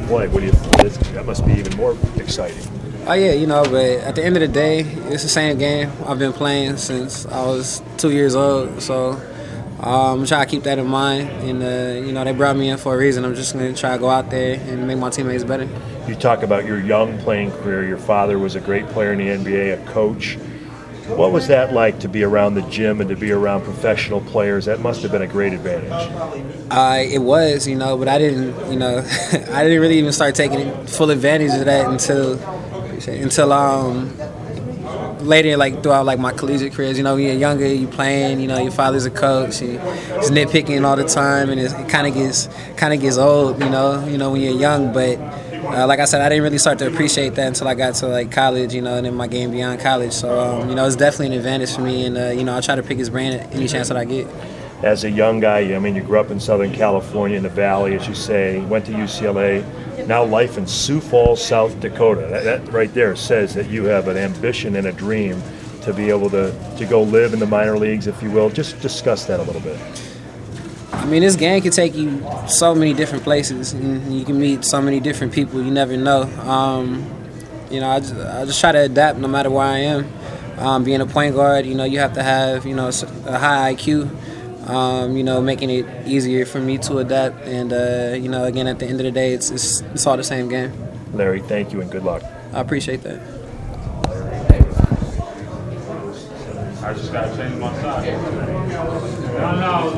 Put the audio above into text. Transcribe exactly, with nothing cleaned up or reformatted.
play. What do you? That must be even more exciting. Oh yeah, you know, but at the end of the day, it's the same game. I've been playing since I was two years old, so um, I'm trying to keep that in mind. And uh, you know, they brought me in for a reason. I'm just going to try to go out there and make my teammates better. You talk about your young playing career. Your father was a great player in the N B A, a coach. What was that like to be around the gym and to be around professional players? That must have been a great advantage. Uh, it was, you know, but I didn't, you know, I didn't really even start taking full advantage of that until until um, later, like throughout like my collegiate careers. You know, when you're younger, you playing. You know, your father's a coach. And he's nitpicking all the time, and it kind of gets kind of gets old. You know, you know when you're young, but. Uh, like I said, I didn't really start to appreciate that until I got to like college, you know, and then my game beyond college. So, um, you know, it's definitely an advantage for me, and uh, you know, I try to pick his brain at any chance that I get. As a young guy, I mean, you grew up in Southern California in the Valley, as you say, went to U C L A. Now life in Sioux Falls, South Dakota. That, that right there says that you have an ambition and a dream to be able to, to go live in the minor leagues, if you will. Just discuss that a little bit. I mean, this game can take you so many different places, and you can meet so many different people. You never know. Um, you know, I just, I just try to adapt no matter where I am. Um, being a point guard, you know, you have to have, you know, a high I Q, um, you know, making it easier for me to adapt. And, uh, you know, again, at the end of the day, it's, it's, it's all the same game. Larry, thank you and good luck. I appreciate that. I just got to change my side. No, no.